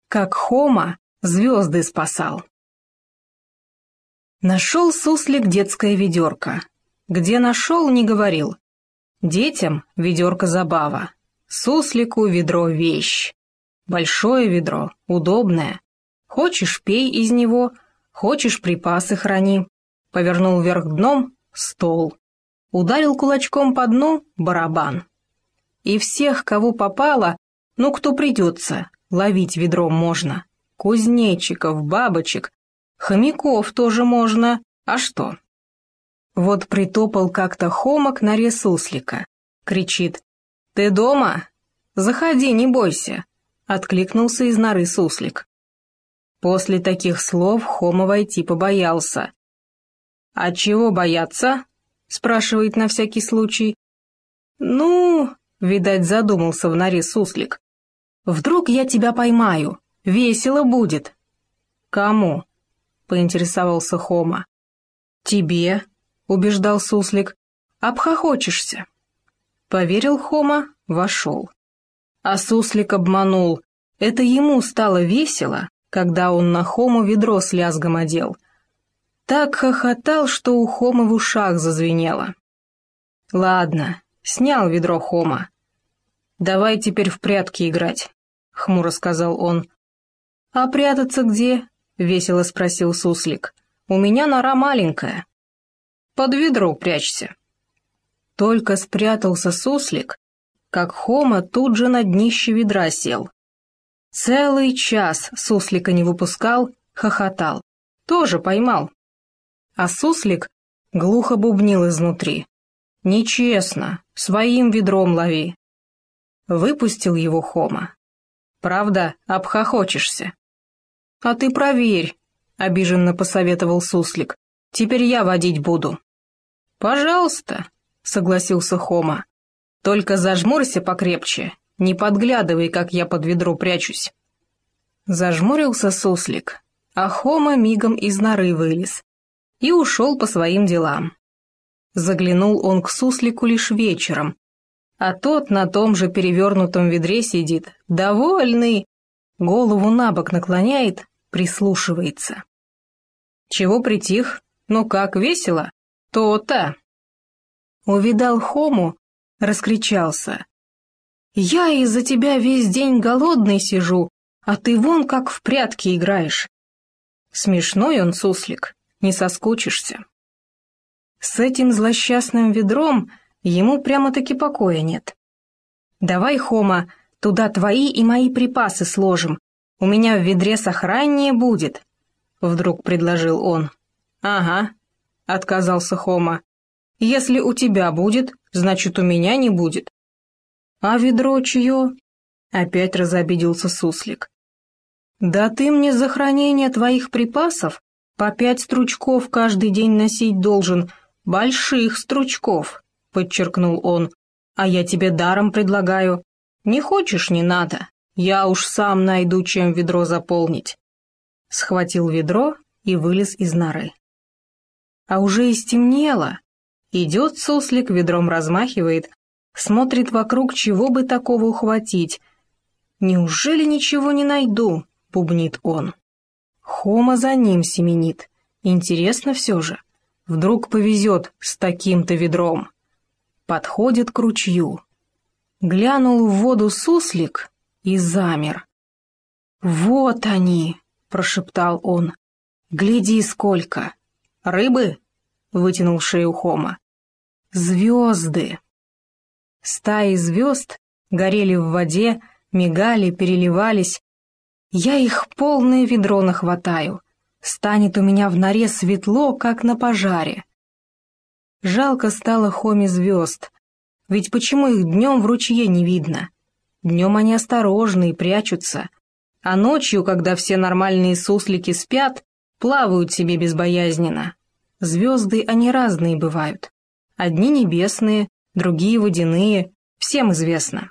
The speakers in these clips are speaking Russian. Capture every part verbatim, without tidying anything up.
как Хома звезды спасал. Нашел суслик детское ведерко. Где нашел, не говорил. Детям ведерко забава, суслику ведро вещь. Большое ведро, удобное. Хочешь, пей из него, хочешь, припасы храни. Повернул вверх дном — стол. Ударил кулачком по дну — барабан. И всех, кого попало, ну кто придется, ловить ведром можно. Кузнечиков, бабочек, хомяков тоже можно, а что? Вот притопал как-то Хома к норе суслика. Кричит: «Ты дома? Заходи, не бойся!» Откликнулся из норы суслик. После таких слов Хома войти побоялся. «А чего бояться?» — спрашивает на всякий случай. «Ну...» — видать, задумался в норе суслик. «Вдруг я тебя поймаю? Весело будет». «Кому?» — поинтересовался Хома. «Тебе», — убеждал суслик, — «обхохочешься». Поверил Хома, вошел. А суслик обманул. Это ему стало весело, когда он на Хому ведро с лязгом одел. Так хохотал, что у Хомы в ушах зазвенело. «Ладно, снял ведро Хома. Давай теперь в прятки играть», — хмуро сказал он. «А прятаться где?» — весело спросил суслик. «У меня нора маленькая». «Под ведро прячься». Только спрятался суслик, как Хома тут же на днище ведра сел. Целый час суслика не выпускал, хохотал. Тоже поймал. А суслик глухо бубнил изнутри. «Нечестно, своим ведром лови». Выпустил его Хома. «Правда, обхохочешься». «А ты проверь», — обиженно посоветовал суслик. «Теперь я водить буду». «Пожалуйста», — согласился Хома. «Только зажмурься покрепче, не подглядывай, как я под ведро прячусь». Зажмурился суслик, а Хома мигом из норы вылез и ушел по своим делам. Заглянул он к суслику лишь вечером, а тот на том же перевернутом ведре сидит, довольный, голову набок наклоняет, прислушивается. «Чего притих? Ну как, весело? То-то!» Увидал Хому, раскричался. «Я из-за тебя весь день голодный сижу, а ты вон как в прятки играешь». Смешной он суслик, не соскучишься. С этим злосчастным ведром ему прямо-таки покоя нет. «Давай, Хома, туда твои и мои припасы сложим, у меня в ведре сохраннее будет», — вдруг предложил он. «Ага», — отказался Хома. «Если у тебя будет, значит, у меня не будет». «А ведро чье?» — опять разобиделся суслик. «Да ты мне за хранение твоих припасов по пять стручков каждый день носить должен, больших стручков», — подчеркнул он. «А я тебе даром предлагаю. Не хочешь — не надо, я уж сам найду, чем ведро заполнить». Схватил ведро и вылез из норы. А уже и стемнело. Идет суслик, ведром размахивает, смотрит вокруг, чего бы такого ухватить. «Неужели ничего не найду?» — бубнит он. Хома за ним семенит. Интересно все же. Вдруг повезет с таким-то ведром. Подходит к ручью. Глянул в воду суслик и замер. «Вот они!» — прошептал он. «Гляди, сколько!» «Рыбы?» — вытянул шею Хома. «Звезды!» Стаи звезд горели в воде, мигали, переливались. Я их полное ведро нахватаю. Станет у меня в норе светло, как на пожаре. Жалко стало Хоме звезд. Ведь почему их днем в ручье не видно? Днем они осторожны и прячутся. А ночью, когда все нормальные суслики спят, плавают себе безбоязненно. Звезды, они разные бывают. Одни небесные, другие водяные, всем известно.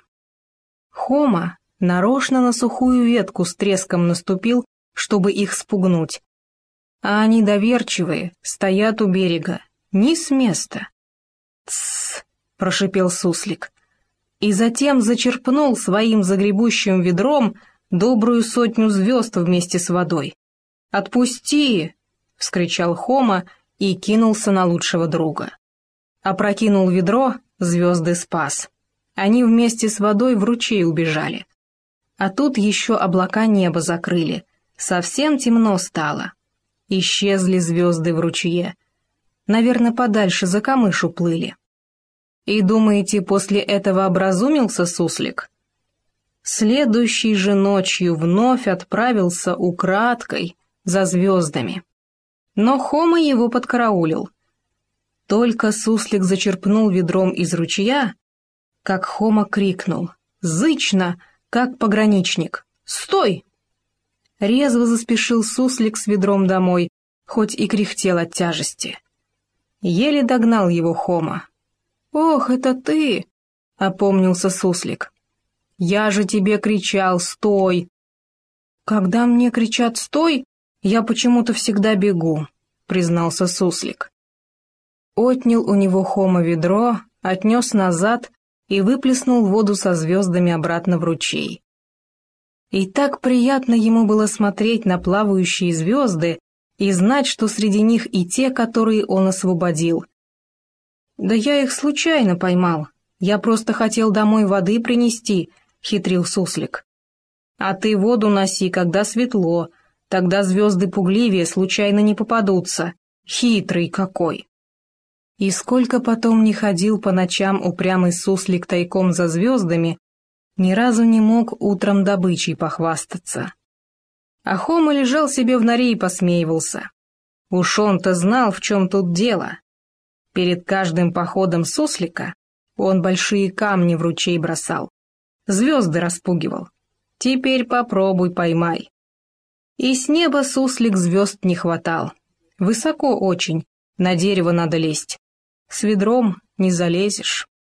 Хома нарочно на сухую ветку с треском наступил, чтобы их спугнуть. А они доверчивые, стоят у берега, ни с места. «Тссс!» — прошипел суслик. И затем зачерпнул своим загребущим ведром добрую сотню звезд вместе с водой. «Отпусти!» — вскричал Хома и кинулся на лучшего друга. Опрокинул ведро, звезды спас. Они вместе с водой в ручей убежали. А тут еще облака небо закрыли. Совсем темно стало. Исчезли звезды в ручье. Наверное, подальше за камыш уплыли. И думаете, после этого образумился суслик? Следующей же ночью вновь отправился украдкой за звездами. Но Хома его подкараулил. Только суслик зачерпнул ведром из ручья, как Хома крикнул, зычно, как пограничник: «Стой!» Резво заспешил суслик с ведром домой, хоть и кряхтел от тяжести. Еле догнал его Хома. «Ох, это ты!» — опомнился суслик. «Я же тебе кричал, стой!» «Когда мне кричат «стой», я почему-то всегда бегу», — признался суслик. Отнял у него Хома ведро, отнес назад и выплеснул воду со звездами обратно в ручей. И так приятно ему было смотреть на плавающие звезды и знать, что среди них и те, которые он освободил. «Да я их случайно поймал, я просто хотел домой воды принести», — хитрил суслик. «А ты воду носи, когда светло, тогда звезды пугливее случайно не попадутся. Хитрый какой!» И сколько потом не ходил по ночам упрямый суслик тайком за звездами, ни разу не мог утром добычей похвастаться. А Хома лежал себе в норе и посмеивался. Уж он-то знал, в чем тут дело. Перед каждым походом суслика он большие камни в ручей бросал, звезды распугивал. Теперь попробуй поймай. И с неба суслик звезд не хватал. Высоко очень, на дерево надо лезть. С ведром не залезешь.